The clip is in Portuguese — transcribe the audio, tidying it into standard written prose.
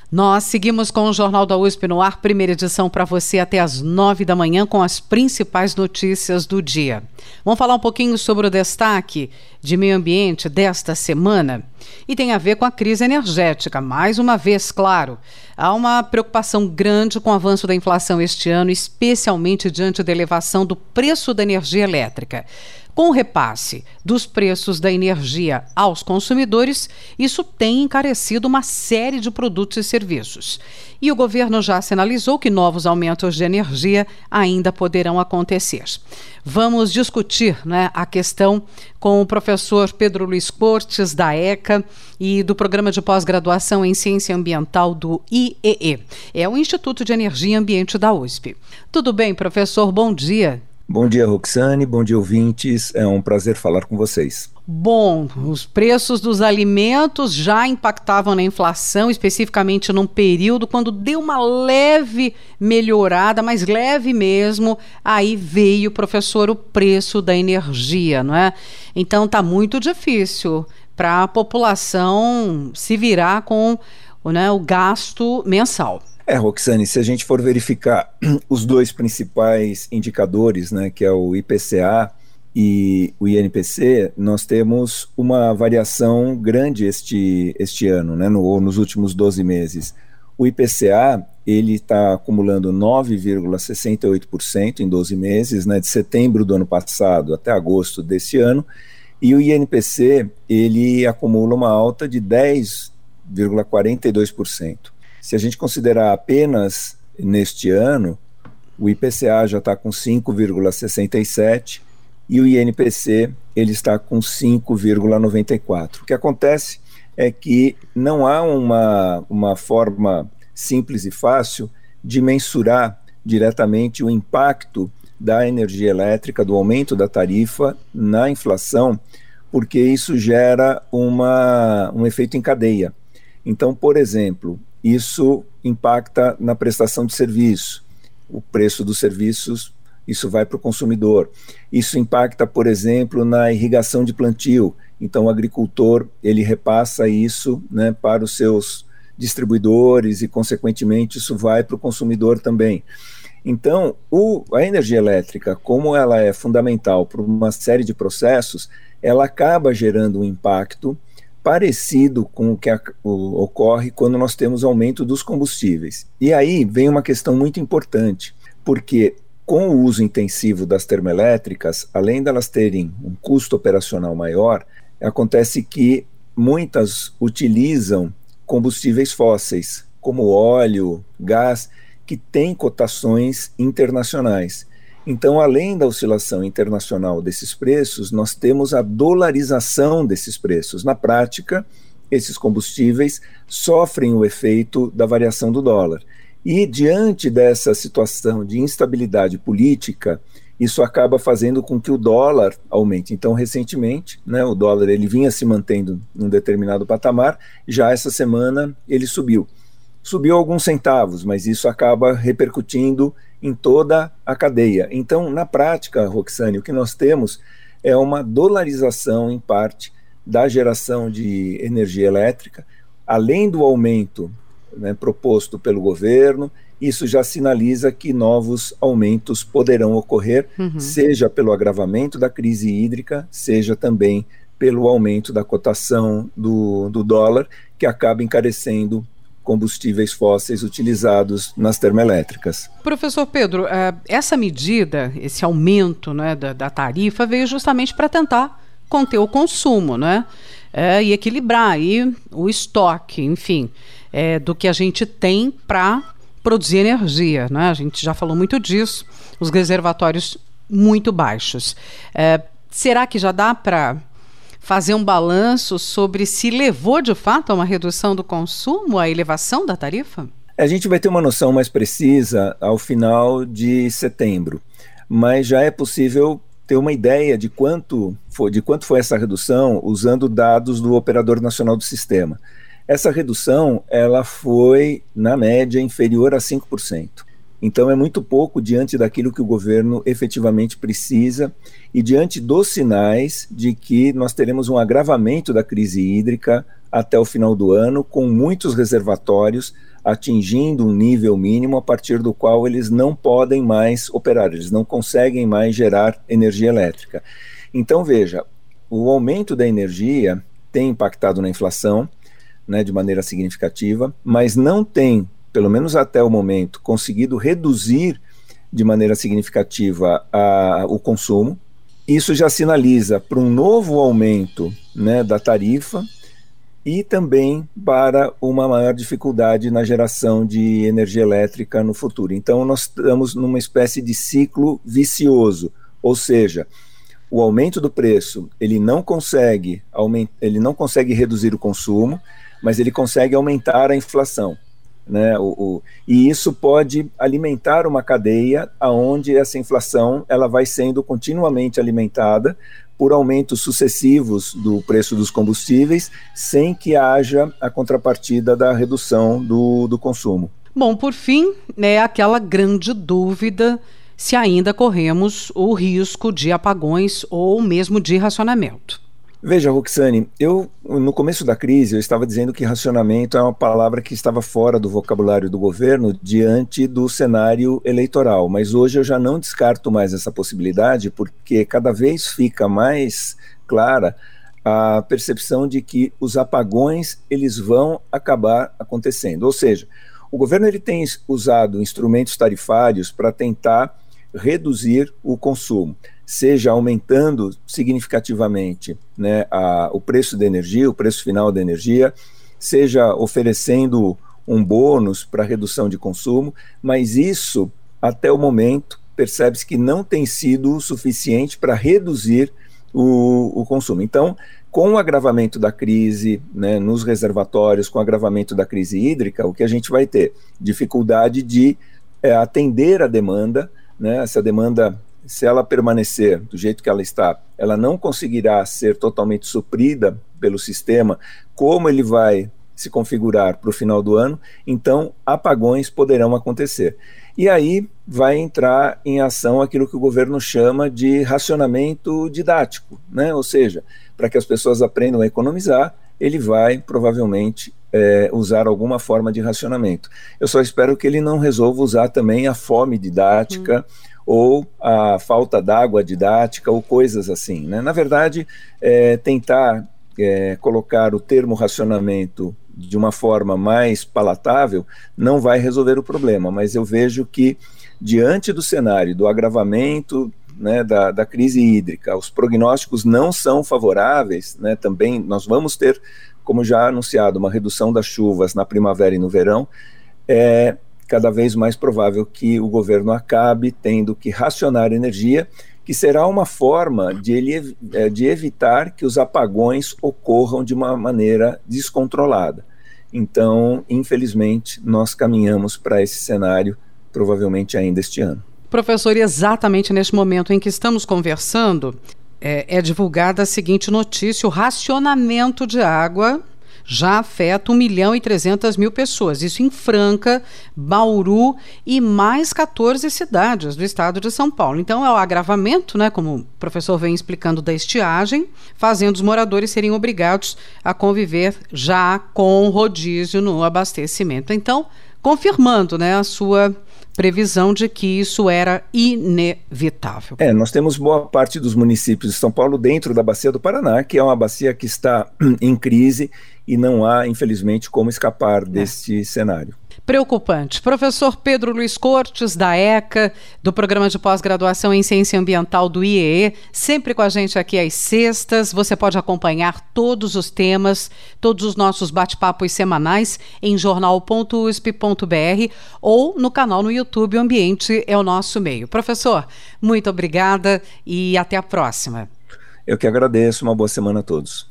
Nós seguimos com o Jornal da USP no ar, primeira edição para você até às 9 da manhã com as principais notícias do dia. Vamos falar um pouquinho sobre o destaque de meio ambiente desta semana e tem a ver com a crise energética. Mais uma vez, claro, há uma preocupação grande com o avanço da inflação este ano, especialmente diante da elevação do preço da energia elétrica. Com o repasse dos preços da energia aos consumidores, isso tem encarecido uma série de produtos e serviços. E o governo já sinalizou que novos aumentos de energia ainda poderão acontecer. Vamos discutir, a questão com o professor Pedro Luiz Cortes, da ECA, e do Programa de Pós-Graduação em Ciência Ambiental do IEE. É o Instituto de Energia e Ambiente da USP. Tudo bem, professor? Bom dia. Bom dia, Roxane. Bom dia, ouvintes. É um prazer falar com vocês. Bom, os preços dos alimentos já impactavam na inflação, especificamente num período quando deu uma leve melhorada, mas leve mesmo, aí veio, professor, o preço da energia, não é? Então tá muito difícil para a população se virar com o gasto mensal. Roxane, se a gente for verificar os dois principais indicadores, que é o IPCA e o INPC, nós temos uma variação grande este ano, nos últimos 12 meses. O IPCA, ele está acumulando 9,68% em 12 meses, de setembro do ano passado até agosto desse ano, e o INPC, ele acumula uma alta de 10,42%. Se a gente considerar apenas neste ano, o IPCA já está com 5,67% e o INPC ele está com 5,94%. O que acontece é que não há uma forma simples e fácil de mensurar diretamente o impacto da energia elétrica, do aumento da tarifa na inflação, porque isso gera um efeito em cadeia. Então, por exemplo, isso impacta na prestação de serviço, o preço dos serviços, isso vai para o consumidor. Isso impacta, por exemplo, na irrigação de plantio. Então, o agricultor, ele repassa isso para os seus distribuidores e, consequentemente, isso vai para o consumidor também. Então, a energia elétrica, como ela é fundamental para uma série de processos, ela acaba gerando um impacto parecido com o que ocorre quando nós temos aumento dos combustíveis. E aí vem uma questão muito importante, porque com o uso intensivo das termoelétricas, além delas terem um custo operacional maior, acontece que muitas utilizam combustíveis fósseis, como óleo, gás, que têm cotações internacionais. Então, além da oscilação internacional desses preços, nós temos a dolarização desses preços. Na prática, esses combustíveis sofrem o efeito da variação do dólar. E, diante dessa situação de instabilidade política, isso acaba fazendo com que o dólar aumente. Então, recentemente, o dólar ele vinha se mantendo num determinado patamar, já essa semana ele subiu. Subiu alguns centavos, mas isso acaba repercutindo em toda a cadeia. Então, na prática, Roxane, o que nós temos é uma dolarização, em parte, da geração de energia elétrica, além do aumento proposto pelo governo. Isso já sinaliza que novos aumentos poderão ocorrer, seja pelo agravamento da crise hídrica, seja também pelo aumento da cotação do dólar, que acaba encarecendo combustíveis fósseis utilizados nas termoelétricas. Professor Pedro, essa medida, esse aumento da tarifa veio justamente para tentar conter o consumo, e equilibrar aí o estoque, enfim, do que a gente tem para produzir energia, A gente já falou muito disso, os reservatórios muito baixos. Será que já dá para fazer um balanço sobre se levou de fato a uma redução do consumo, a elevação da tarifa? A gente vai ter uma noção mais precisa ao final de setembro, mas já é possível ter uma ideia de quanto foi essa redução usando dados do Operador Nacional do Sistema. Essa redução ela foi, na média, inferior a 5%. Então é muito pouco diante daquilo que o governo efetivamente precisa e diante dos sinais de que nós teremos um agravamento da crise hídrica até o final do ano, com muitos reservatórios atingindo um nível mínimo a partir do qual eles não podem mais operar, eles não conseguem mais gerar energia elétrica. Então veja, o aumento da energia tem impactado na inflação, né, de maneira significativa, mas não tem, pelo menos até o momento, conseguido reduzir de maneira significativa o consumo. Isso já sinaliza para um novo aumento, né, da tarifa e também para uma maior dificuldade na geração de energia elétrica no futuro. Então nós estamos numa espécie de ciclo vicioso, ou seja, o aumento do preço ele não consegue reduzir o consumo, mas ele consegue aumentar a inflação, né? E isso pode alimentar uma cadeia onde essa inflação ela vai sendo continuamente alimentada por aumentos sucessivos do preço dos combustíveis, sem que haja a contrapartida da redução do consumo. Bom, por fim, é aquela grande dúvida se ainda corremos o risco de apagões ou mesmo de racionamento. Veja, Roxane, no começo da crise, eu estava dizendo que racionamento é uma palavra que estava fora do vocabulário do governo diante do cenário eleitoral, mas hoje eu já não descarto mais essa possibilidade, porque cada vez fica mais clara a percepção de que os apagões eles vão acabar acontecendo. Ou seja, o governo ele tem usado instrumentos tarifários para tentar reduzir o consumo, seja aumentando significativamente, né, o preço da energia, o preço final da energia, seja oferecendo um bônus para redução de consumo, mas isso, até o momento, percebe-se que não tem sido o suficiente para reduzir o consumo. Então, com o agravamento da crise, né, nos reservatórios, com o agravamento da crise hídrica, o que a gente vai ter? Dificuldade de atender a demanda, né, essa demanda, se ela permanecer do jeito que ela está, ela não conseguirá ser totalmente suprida pelo sistema, como ele vai se configurar para o final do ano, então apagões poderão acontecer. E aí vai entrar em ação aquilo que o governo chama de racionamento didático, né? Ou seja, para que as pessoas aprendam a economizar, ele vai provavelmente usar alguma forma de racionamento. Eu só espero que ele não resolva usar também a fome didática, ou a falta d'água didática, ou coisas assim, né? Na verdade, tentar colocar o termo racionamento de uma forma mais palatável não vai resolver o problema, mas eu vejo que, diante do cenário do agravamento, né, da crise hídrica, os prognósticos não são favoráveis, né? Também nós vamos ter, como já anunciado, uma redução das chuvas na primavera e no verão. É cada vez mais provável que o governo acabe tendo que racionar energia, que será uma forma de evitar que os apagões ocorram de uma maneira descontrolada. Então, infelizmente, nós caminhamos para esse cenário, provavelmente ainda este ano. Professor, exatamente neste momento em que estamos conversando, é divulgada a seguinte notícia: o racionamento de água já afeta 1.300.000 pessoas. Isso em Franca, Bauru e mais 14 cidades do estado de São Paulo. Então é o agravamento, né, como o professor vem explicando, da estiagem, fazendo os moradores serem obrigados a conviver já com rodízio no abastecimento. Então, confirmando, né, a sua previsão de que isso era inevitável. Nós temos boa parte dos municípios de São Paulo dentro da Bacia do Paraná, que é uma bacia que está em crise e não há, infelizmente, como escapar deste cenário. Preocupante. Professor Pedro Luiz Cortes, da ECA, do Programa de Pós-Graduação em Ciência Ambiental do IEE, sempre com a gente aqui às sextas. Você pode acompanhar todos os temas, todos os nossos bate-papos semanais em jornal.usp.br ou no canal no YouTube. O Ambiente é o nosso meio. Professor, muito obrigada e até a próxima. Eu que agradeço. Uma boa semana a todos.